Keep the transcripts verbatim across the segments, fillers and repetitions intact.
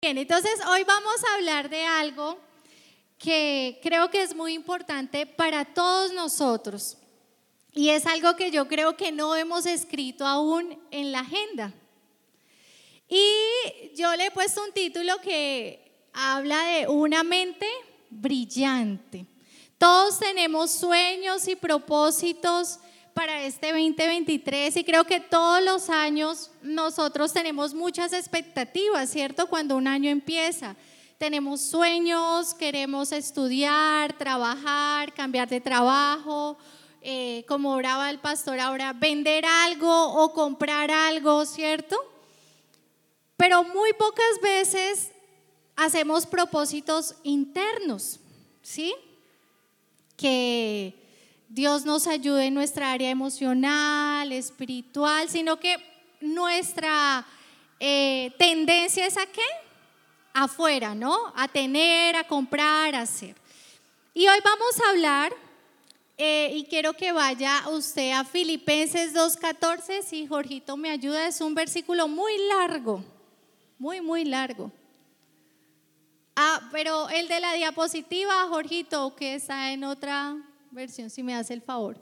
Bien, entonces hoy vamos a hablar de algo que creo que es muy importante para todos nosotros y es algo que yo creo que no hemos escrito aún en la agenda. Y yo le he puesto un título que habla de una mente brillante. Todos tenemos sueños y propósitos para este veinte veintitrés y creo que todos los años nosotros tenemos muchas expectativas, ¿cierto? Cuando un año empieza, tenemos sueños, queremos estudiar, trabajar, cambiar de trabajo, eh, como oraba el pastor ahora, vender algo o comprar algo, ¿cierto? Pero muy pocas veces hacemos propósitos internos, ¿sí? Que Dios nos ayude en nuestra área emocional, espiritual, sino que nuestra eh, tendencia es a ¿qué? Afuera, ¿no? A tener, a comprar, a hacer. Y hoy vamos a hablar, eh, y quiero que vaya usted a Filipenses dos catorce, si Jorgito me ayuda, es un versículo muy largo, muy, muy largo. Ah, pero el de la diapositiva, Jorgito, que está en otra versión, si me hace el favor.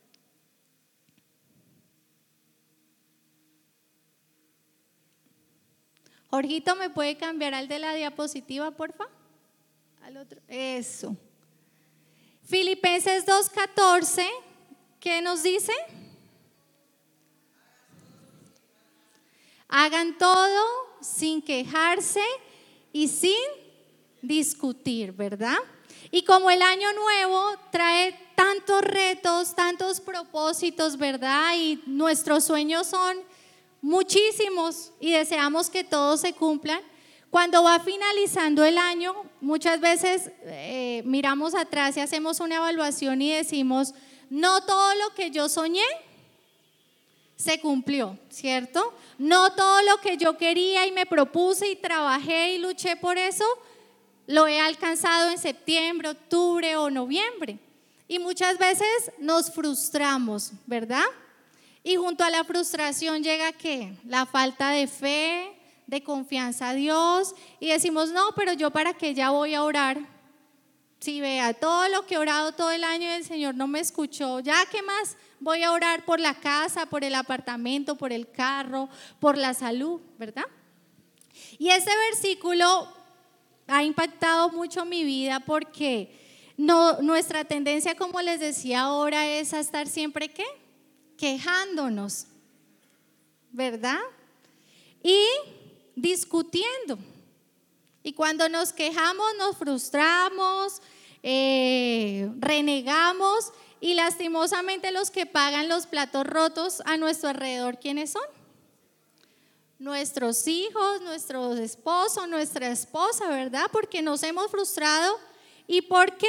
Jorgito, ¿me puede cambiar al de la diapositiva, porfa? Al otro, eso. Filipenses dos catorce, ¿qué nos dice? Hagan todo sin quejarse y sin discutir, ¿verdad? Y como el año nuevo trae tantos retos, tantos propósitos, ¿verdad? Y nuestros sueños son muchísimos y deseamos que todos se cumplan. Cuando va finalizando el año, muchas veces eh, miramos atrás y hacemos una evaluación y decimos, no todo lo que yo soñé se cumplió, ¿cierto? No todo lo que yo quería y me propuse y trabajé y luché por eso lo he alcanzado en septiembre, octubre o noviembre. Y muchas veces nos frustramos, ¿verdad? Y junto a la frustración llega ¿qué? La falta de fe, de confianza a Dios. Y decimos, no, pero yo para qué ya voy a orar. Si vea, todo lo que he orado todo el año y el Señor no me escuchó, ¿ya qué más? Voy a orar por la casa, por el apartamento, por el carro, por la salud, ¿verdad? Y ese versículo ha impactado mucho mi vida porque no, nuestra tendencia, como les decía ahora, es a estar siempre ¿qué? Quejándonos, ¿verdad? Y discutiendo. Y cuando nos quejamos, nos frustramos, eh, renegamos y lastimosamente los que pagan los platos rotos a nuestro alrededor, ¿quiénes son? Nuestros hijos, nuestro esposo, nuestra esposa, ¿verdad? Porque nos hemos frustrado y porque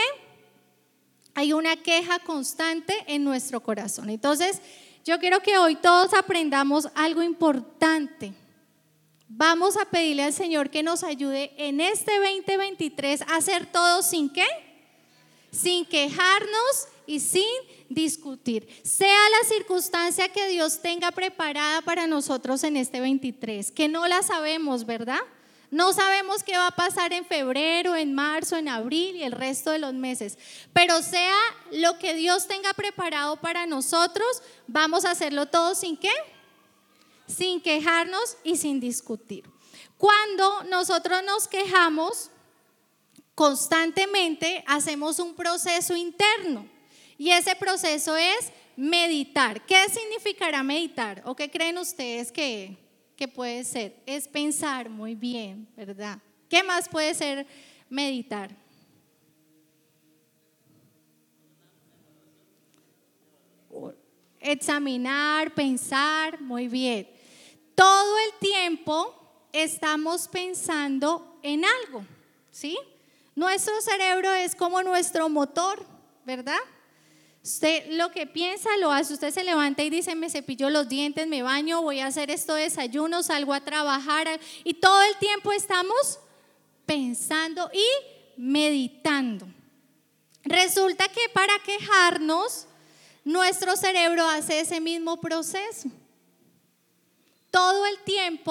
hay una queja constante en nuestro corazón. Entonces, yo quiero que hoy todos aprendamos algo importante. Vamos a pedirle al Señor que nos ayude en este veinte veintitrés a hacer todo sin ¿qué? Sin quejarnos y sin discutir. Sea la circunstancia que Dios tenga preparada para nosotros en este veintitrés, que no la sabemos, ¿verdad? No sabemos qué va a pasar en febrero, en marzo, en abril y el resto de los meses. Pero sea lo que Dios tenga preparado para nosotros, vamos a hacerlo todo sin ¿qué? Sin quejarnos y sin discutir. Cuando nosotros nos quejamos, constantemente hacemos un proceso interno y ese proceso es meditar. ¿Qué significará meditar? ¿O qué creen ustedes que, que puede ser? Es pensar muy bien, ¿verdad? ¿Qué más puede ser meditar? Examinar, pensar, muy bien. Todo el tiempo estamos pensando en algo, ¿sí? Nuestro cerebro es como nuestro motor, ¿verdad? Usted lo que piensa lo hace. Usted se levanta y dice, me cepillo los dientes, me baño, voy a hacer esto de desayuno, salgo a trabajar. Y todo el tiempo estamos pensando y meditando. Resulta que para quejarnos, nuestro cerebro hace ese mismo proceso. Todo el tiempo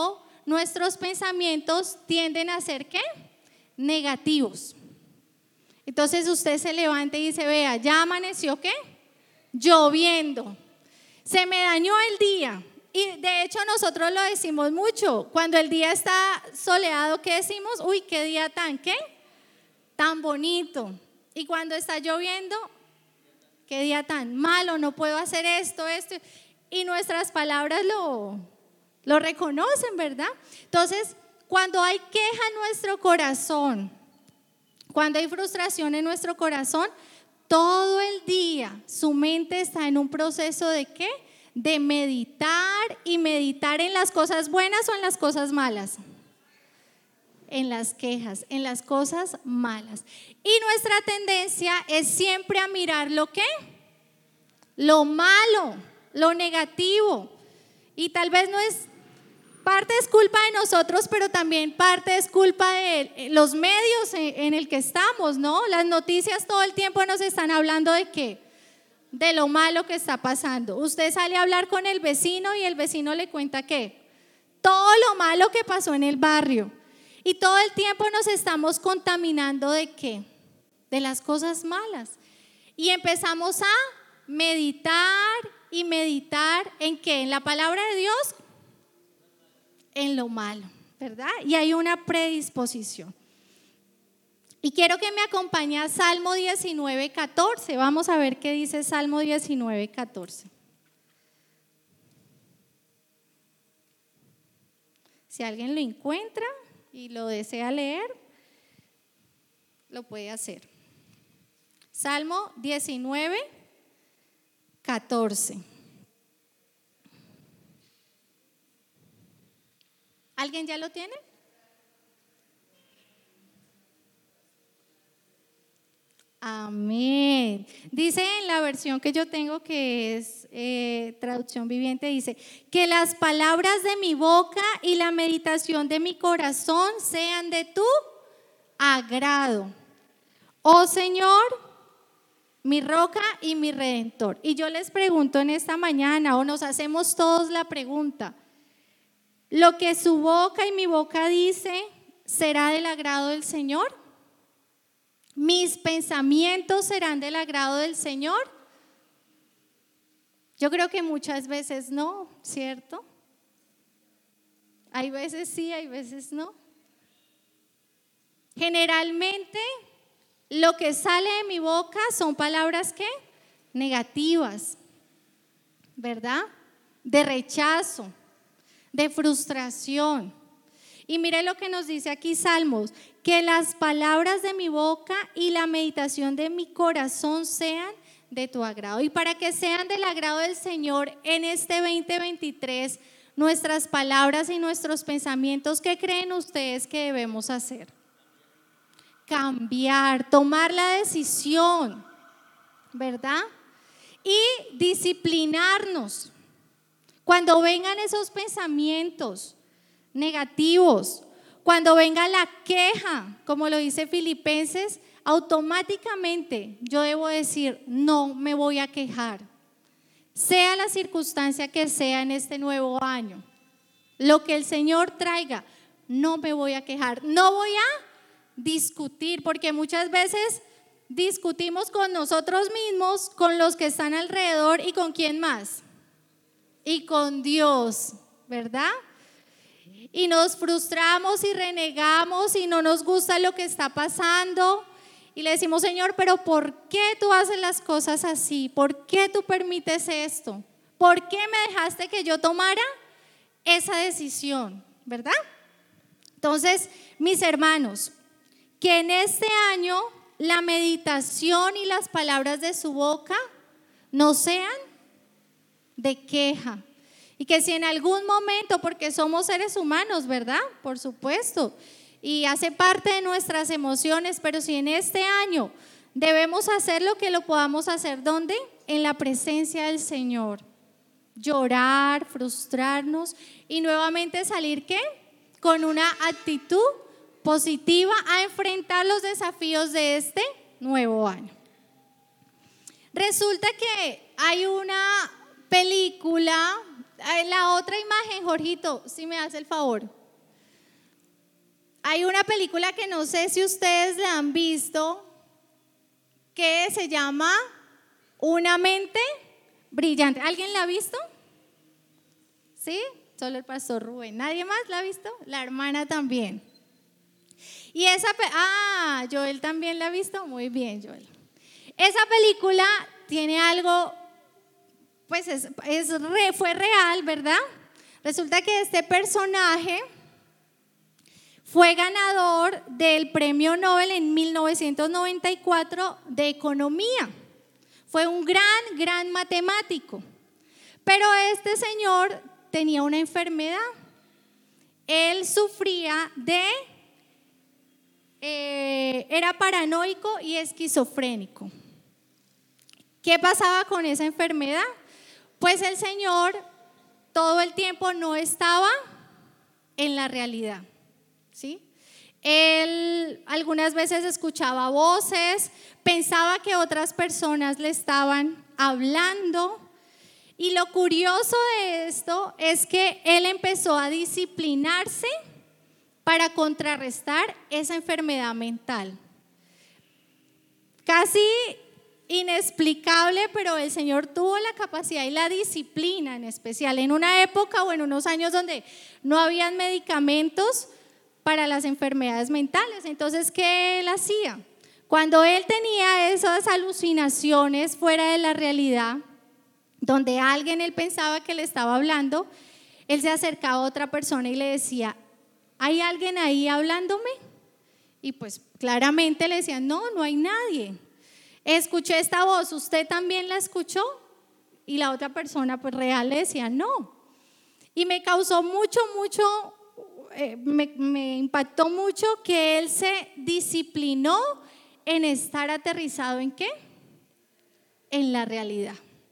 nuestros pensamientos tienden a ser ¿qué? Negativos. Entonces usted se levanta y dice, vea, ya amaneció ¿qué? Lloviendo. Se me dañó el día. Y de hecho nosotros lo decimos mucho. Cuando el día está soleado, ¿qué decimos? Uy, qué día tan, ¿qué? Tan bonito. Y cuando está lloviendo, qué día tan malo, no puedo hacer esto, esto. Y nuestras palabras lo, lo reconocen, ¿verdad? Entonces, cuando hay queja en nuestro corazón, cuando hay frustración en nuestro corazón, todo el día su mente está en un proceso de ¿qué? De meditar y meditar en las cosas buenas o en las cosas malas. En las quejas, en las cosas malas. Y nuestra tendencia es siempre a mirar lo que, lo malo, lo negativo. Y tal vez no es, parte es culpa de nosotros, pero también parte es culpa de los medios en el que estamos, ¿no? Las noticias todo el tiempo nos están hablando de qué, de lo malo que está pasando. Usted sale a hablar con el vecino y el vecino le cuenta qué, todo lo malo que pasó en el barrio. Y todo el tiempo nos estamos contaminando de qué, de las cosas malas. Y empezamos a meditar y meditar en qué, en la palabra de Dios, en lo malo, ¿verdad? Y hay una predisposición. Y quiero que me acompañe a Salmo diecinueve, catorce. Vamos a ver qué dice Salmo diecinueve, catorce. Si alguien lo encuentra y lo desea leer, lo puede hacer. Salmo diecinueve, catorce. ¿Alguien ya lo tiene? Amén. Dice en la versión que yo tengo, que es eh, traducción viviente, dice, que las palabras de mi boca y la meditación de mi corazón sean de tu agrado, oh Señor, mi roca y mi redentor. Y yo les pregunto en esta mañana, o nos hacemos todos la pregunta, ¿lo que su boca y mi boca dice será del agrado del Señor? ¿Mis pensamientos serán del agrado del Señor? Yo creo que muchas veces no, ¿cierto? Hay veces sí, hay veces no. Generalmente lo que sale de mi boca son palabras ¿qué? Negativas, ¿verdad? De rechazo, de frustración. Y mire lo que nos dice aquí Salmos, que las palabras de mi boca y la meditación de mi corazón sean de tu agrado. Y para que sean del agrado del Señor en este veinte veintitrés, nuestras palabras y nuestros pensamientos, ¿qué creen ustedes que debemos hacer? Cambiar, tomar la decisión, ¿verdad? Y disciplinarnos. Cuando vengan esos pensamientos negativos, cuando venga la queja, como lo dice Filipenses, automáticamente yo debo decir, no me voy a quejar, sea la circunstancia que sea en este nuevo año, lo que el Señor traiga, no me voy a quejar, no voy a discutir, porque muchas veces discutimos con nosotros mismos, con los que están alrededor y con quién más, y con Dios, ¿verdad? Y nos frustramos y renegamos y no nos gusta lo que está pasando y le decimos, Señor, pero ¿por qué tú haces las cosas así? ¿Por qué tú permites esto? ¿Por qué me dejaste que yo tomara esa decisión? ¿Verdad? Entonces, mis hermanos, que en este año la meditación y las palabras de su boca no sean de queja. Y que si en algún momento, porque somos seres humanos, ¿verdad? Por supuesto, y hace parte de nuestras emociones, pero si en este año debemos hacer lo que lo podamos hacer, ¿dónde? En la presencia del Señor. Llorar, frustrarnos y nuevamente salir, ¿qué? Con una actitud positiva a enfrentar los desafíos de este nuevo año. Resulta que hay una película. La otra imagen, Jorgito, si me hace el favor. Hay una película que no sé si ustedes la han visto, que se llama Una mente brillante. ¿Alguien la ha visto? ¿Sí? Solo el pastor Rubén. ¿Nadie más la ha visto? La hermana también. Y esa, ah, Joel también la ha visto. Muy bien, Joel. Esa película tiene algo, pues es, es re, fue real, ¿verdad? Resulta que este personaje fue ganador del premio Nobel en mil novecientos noventa y cuatro de economía. Fue un gran, gran matemático. Pero este señor tenía una enfermedad. Él sufría de, eh, era paranoico y esquizofrénico. ¿Qué pasaba con esa enfermedad? Pues el señor todo el tiempo no estaba en la realidad, ¿sí? Él algunas veces escuchaba voces, pensaba que otras personas le estaban hablando. Y lo curioso de esto es que él empezó a disciplinarse para contrarrestar esa enfermedad mental. Casi inexplicable, pero el Señor tuvo la capacidad y la disciplina en especial en una época o en unos años donde no habían medicamentos para las enfermedades mentales. Entonces, ¿qué él hacía? Cuando él tenía esas alucinaciones fuera de la realidad, donde alguien él pensaba que le estaba hablando, él se acercaba a otra persona y le decía: ¿hay alguien ahí hablándome? Y pues claramente le decían: no, no hay nadie. Escuché esta voz, ¿usted también la escuchó? Y la otra persona pues real le decía: no. Y me causó mucho, mucho, eh, me, me impactó mucho que él se disciplinó en estar aterrizado ¿en qué? En la realidad.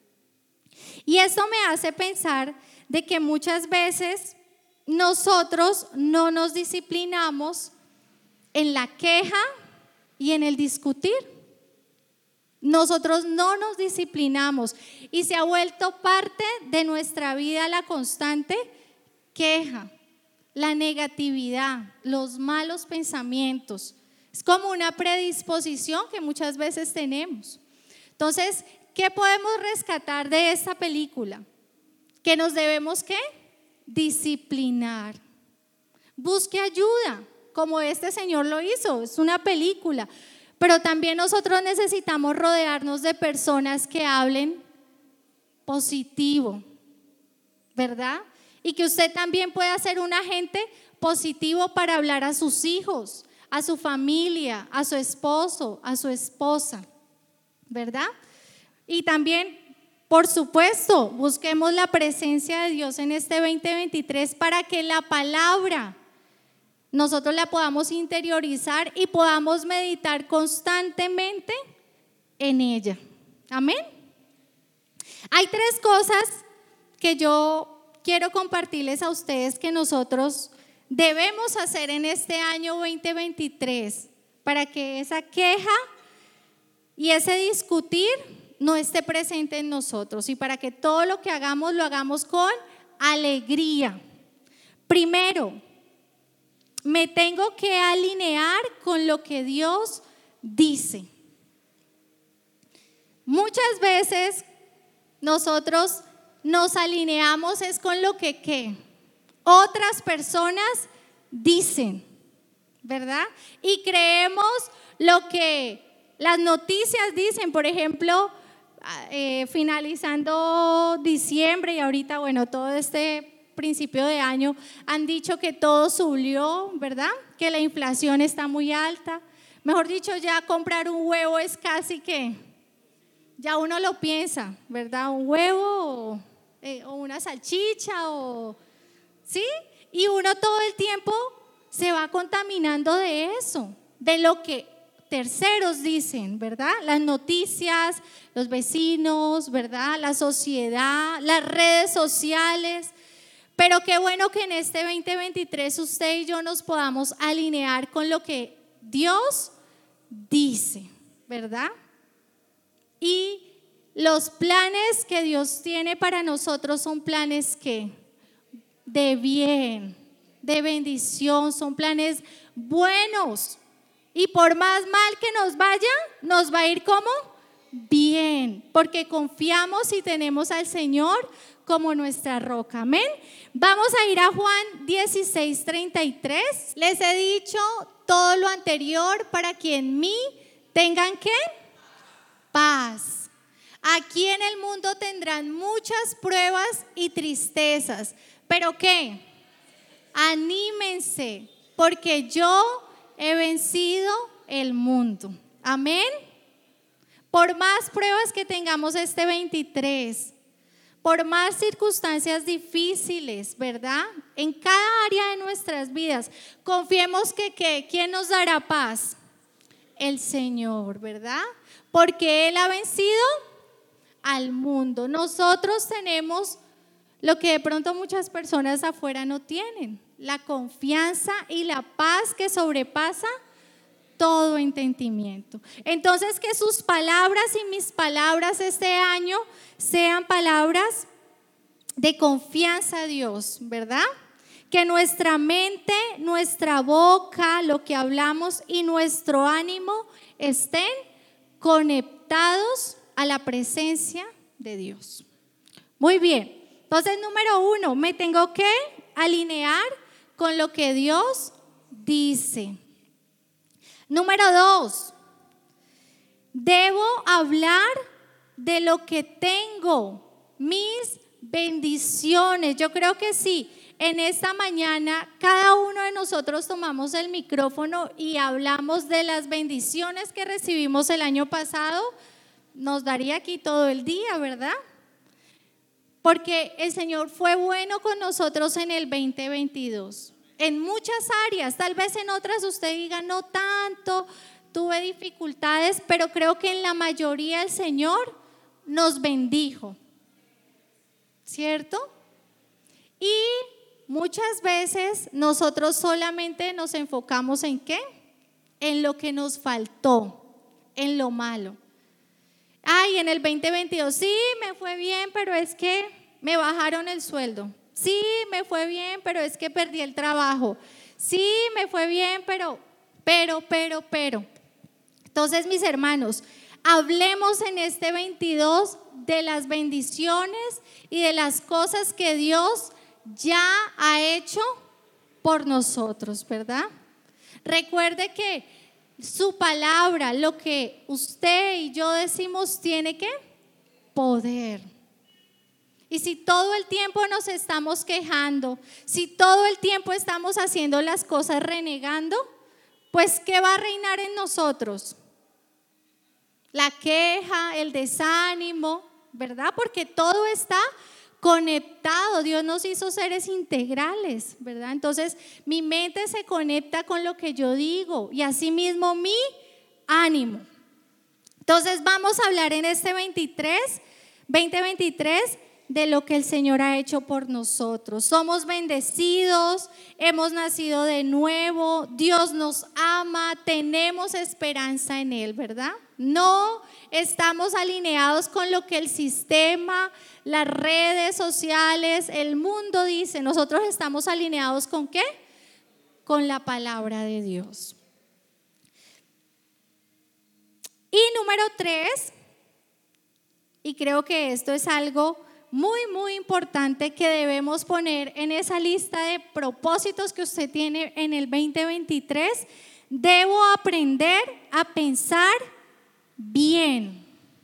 Y esto me hace pensar de que muchas veces nosotros no nos disciplinamos en la queja y en el discutir. Nosotros no nos disciplinamos y se ha vuelto parte de nuestra vida la constante queja, la negatividad, los malos pensamientos. Es como una predisposición que muchas veces tenemos. Entonces, ¿qué podemos rescatar de esta película? Que nos debemos ¿qué? Disciplinar. Busque ayuda, como este señor lo hizo. Es una película. Pero también nosotros necesitamos rodearnos de personas que hablen positivo, ¿verdad? Y que usted también pueda ser un agente positivo para hablar a sus hijos, a su familia, a su esposo, a su esposa, ¿verdad? Y también, por supuesto, busquemos la presencia de Dios en este veinte veintitrés para que la palabra nosotros la podamos interiorizar y podamos meditar constantemente en ella. Amén. Hay tres cosas que yo quiero compartirles a ustedes que nosotros debemos hacer en este año veinte veintitrés para que esa queja y ese discutir no esté presente en nosotros y para que todo lo que hagamos lo hagamos con alegría. Primero, me tengo que alinear con lo que Dios dice. Muchas veces nosotros nos alineamos es con lo que ¿qué? Otras personas dicen, ¿verdad? Y creemos lo que las noticias dicen. Por ejemplo, eh, finalizando diciembre y ahorita, bueno, todo este principio de año, han dicho que todo subió, ¿verdad? Que la inflación está muy alta. Mejor dicho, ya comprar un huevo es casi que, ya uno lo piensa, ¿verdad? Un huevo o, eh, o una salchicha o, ¿sí? Y uno todo el tiempo se va contaminando de eso, de lo que terceros dicen, ¿verdad? Las noticias, los vecinos, ¿verdad? La sociedad, las redes sociales. Pero qué bueno que en este veinte veintitrés usted y yo nos podamos alinear con lo que Dios dice, ¿verdad? Y los planes que Dios tiene para nosotros son planes que de bien, de bendición, son planes buenos. Y por más mal que nos vaya, nos va a ir como bien, porque confiamos y tenemos al Señor como nuestra roca. Amén. Vamos a ir a Juan dieciséis, treinta y tres. Les he dicho todo lo anterior para que en mí tengan ¿qué? Paz. Aquí en el mundo tendrán muchas pruebas y tristezas, pero ¿qué? Anímense, porque yo he vencido el mundo. Amén. Por más pruebas que tengamos este veintitrés, por más circunstancias difíciles, ¿verdad? En cada área de nuestras vidas, confiemos que, que ¿quién nos dará paz? El Señor, ¿verdad? Porque Él ha vencido al mundo. Nosotros tenemos lo que de pronto muchas personas afuera no tienen: la confianza y la paz que sobrepasa todo entendimiento. Entonces, que sus palabras y mis palabras este año sean palabras de confianza a Dios, ¿verdad? Que nuestra mente, nuestra boca, lo que hablamos y nuestro ánimo estén conectados a la presencia de Dios. Muy bien. Entonces, número uno, me tengo que alinear con lo que Dios dice. Número dos, debo hablar de lo que tengo, mis bendiciones. Yo creo que sí, en esta mañana cada uno de nosotros tomamos el micrófono y hablamos de las bendiciones que recibimos el año pasado. Nos daría aquí todo el día, ¿verdad? Porque el Señor fue bueno con nosotros en el veinte veintidós. En muchas áreas, tal vez en otras usted diga no tanto, tuve dificultades, pero creo que en la mayoría el Señor nos bendijo, ¿cierto? Y muchas veces nosotros solamente nos enfocamos en ¿qué? En lo que nos faltó, en lo malo. Ay, en el veinte veintidós sí me fue bien, pero es que me bajaron el sueldo. Sí, me fue bien, pero es que perdí el trabajo. Sí, me fue bien, pero, pero, pero, pero. Entonces, mis hermanos, hablemos en este veintidós de las bendiciones y de las cosas que Dios ya ha hecho por nosotros, ¿verdad? Recuerde que su palabra, lo que usted y yo decimos, tiene que poder. Y si todo el tiempo nos estamos quejando, si todo el tiempo estamos haciendo las cosas renegando, pues ¿qué va a reinar en nosotros? La queja, el desánimo, ¿verdad? Porque todo está conectado. Dios nos hizo seres integrales, ¿verdad? Entonces mi mente se conecta con lo que yo digo y asimismo mi ánimo. Entonces vamos a hablar en este veintitrés, veinte veintitrés de lo que el Señor ha hecho por nosotros. Somos bendecidos, hemos nacido de nuevo, Dios nos ama, tenemos esperanza en Él, ¿verdad? No estamos alineados con lo que el sistema, las redes sociales, el mundo dice. Nosotros estamos alineados ¿con qué? Con la palabra de Dios. Y número tres, y creo que esto es algo muy, muy importante que debemos poner en esa lista de propósitos que usted tiene en el veinte veintitrés. Debo aprender a pensar bien.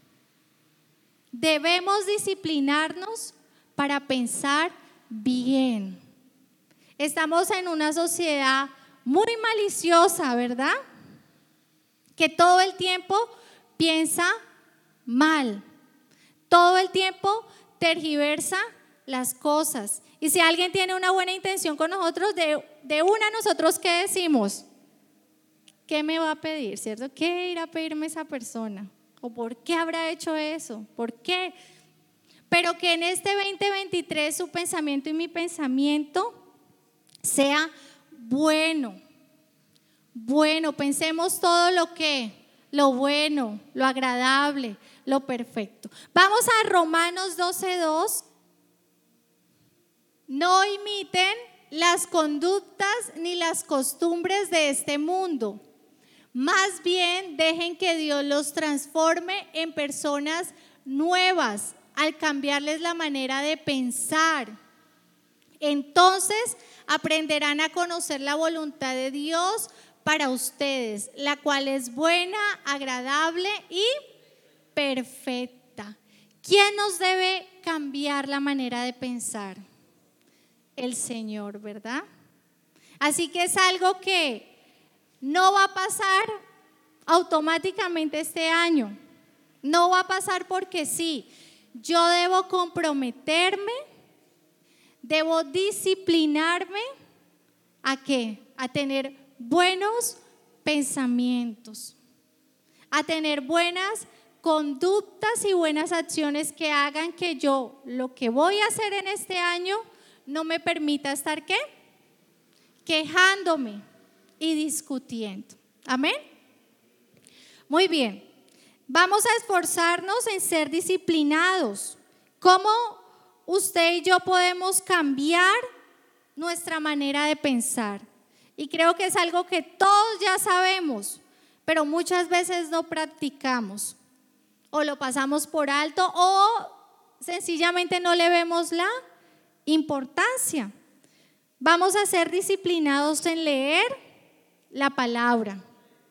Debemos disciplinarnos para pensar bien. Estamos en una sociedad muy maliciosa, ¿verdad? Que todo el tiempo piensa mal. Todo el tiempo tergiversa las cosas. Y si alguien tiene una buena intención con nosotros, de, de una nosotros, ¿qué decimos? ¿Qué me va a pedir? ¿Cierto? ¿Qué irá a pedirme esa persona? ¿O por qué habrá hecho eso? ¿Por qué? Pero que en este veinte veintitrés su pensamiento y mi pensamiento sea bueno. Bueno, pensemos todo lo que, lo bueno, lo agradable, lo perfecto. Vamos a Romanos doce dos. No imiten las conductas ni las costumbres de este mundo. Más bien, dejen que Dios los transforme en personas nuevas al cambiarles la manera de pensar. Entonces aprenderán a conocer la voluntad de Dios para ustedes, la cual es buena, agradable y perfecta. ¿Quién nos debe cambiar la manera de pensar? El Señor, ¿verdad? Así que es algo que no va a pasar automáticamente este año. No va a pasar porque sí. Yo debo comprometerme, debo disciplinarme. ¿A qué? A tener buenos pensamientos, a tener buenas conductas y buenas acciones que hagan que yo lo que voy a hacer en este año no me permita estar ¿qué? Quejándome y discutiendo. Amén. Muy bien. Vamos a esforzarnos en ser disciplinados. ¿Cómo usted y yo podemos cambiar nuestra manera de pensar? Y creo que es algo que todos ya sabemos, pero muchas veces no practicamos o lo pasamos por alto o sencillamente no le vemos la importancia. Vamos a ser disciplinados en leer la palabra,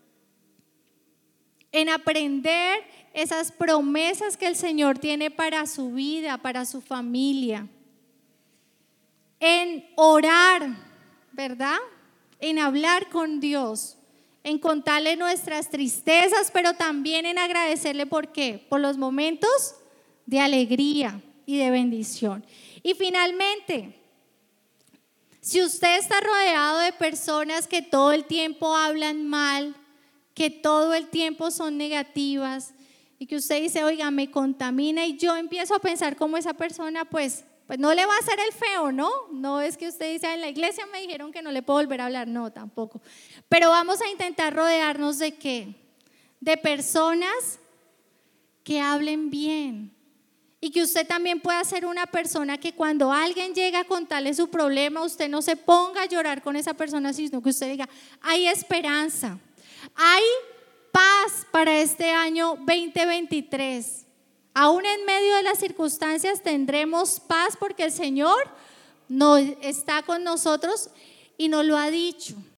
en aprender esas promesas que el Señor tiene para su vida, para su familia, en orar, ¿verdad? En hablar con Dios, en contarle nuestras tristezas, pero también en agradecerle. ¿Por qué? Por los momentos de alegría y de bendición. Y finalmente, si usted está rodeado de personas que todo el tiempo hablan mal, que todo el tiempo son negativas y que usted dice, oiga, me contamina, y yo empiezo a pensar como esa persona, pues, pues no le va a hacer el feo, ¿no? No es que usted dice, en la iglesia me dijeron que no le puedo volver a hablar, no, tampoco. Pero vamos a intentar rodearnos de ¿qué? De personas que hablen bien. Y que usted también pueda ser una persona que cuando alguien llega a contarle su problema, usted no se ponga a llorar con esa persona, sino que usted diga, hay esperanza, hay paz para este año veinte veintitrés. Aún en medio de las circunstancias tendremos paz porque el Señor no está con nosotros y nos lo ha dicho.